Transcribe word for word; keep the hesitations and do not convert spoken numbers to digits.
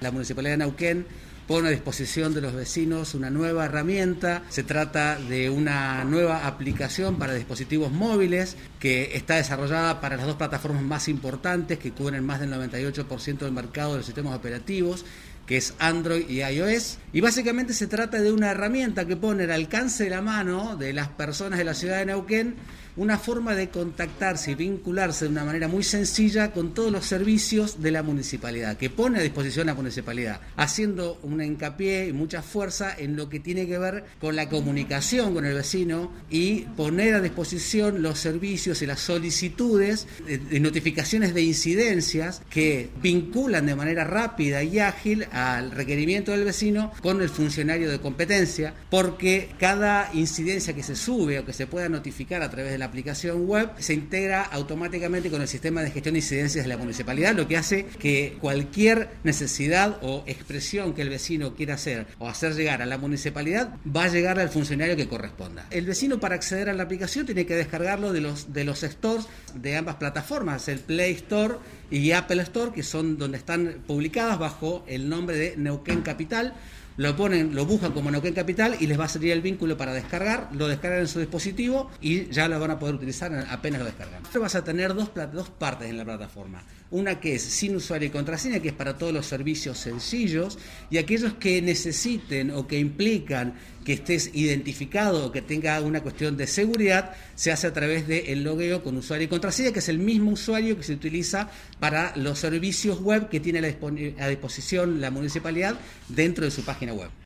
La Municipalidad de Neuquén pone a disposición de los vecinos una nueva herramienta. Se trata de una nueva aplicación para dispositivos móviles que está desarrollada para las dos plataformas más importantes que cubren más del noventa y ocho por ciento del mercado de los sistemas operativos, que es Android y iOS, y básicamente se trata de una herramienta que pone al alcance de la mano de las personas de la ciudad de Neuquén una forma de contactarse y vincularse de una manera muy sencilla con todos los servicios de la municipalidad, que pone a disposición la municipalidad, haciendo un hincapié y mucha fuerza en lo que tiene que ver con la comunicación con el vecino y poner a disposición los servicios y las solicitudes de, de notificaciones de incidencias que vinculan de manera rápida y ágil al requerimiento del vecino con el funcionario de competencia, porque cada incidencia que se sube o que se pueda notificar a través de la aplicación web se integra automáticamente con el sistema de gestión de incidencias de la municipalidad, lo que hace que cualquier necesidad o expresión que el vecino quiera hacer o hacer llegar a la municipalidad va a llegar al funcionario que corresponda. El vecino, para acceder a la aplicación, tiene que descargarlo de los, de los stores de ambas plataformas, el Play Store y Apple Store, que son donde están publicadas bajo el nombre de Neuquén Capital. Lo ponen, lo buscan como Neuquén Capital y les va a salir el vínculo para descargar, lo descargan en su dispositivo y ya lo van a poder utilizar apenas lo descargan. Vas a tener dos, dos partes en la plataforma, una que es sin usuario y contraseña, que es para todos los servicios sencillos, y aquellos que necesiten o que implican que estés identificado o que tenga una cuestión de seguridad, se hace a través del logueo con usuario y contraseña, que es el mismo usuario que se utiliza para los servicios web que tiene a disposición la municipalidad dentro de su página web.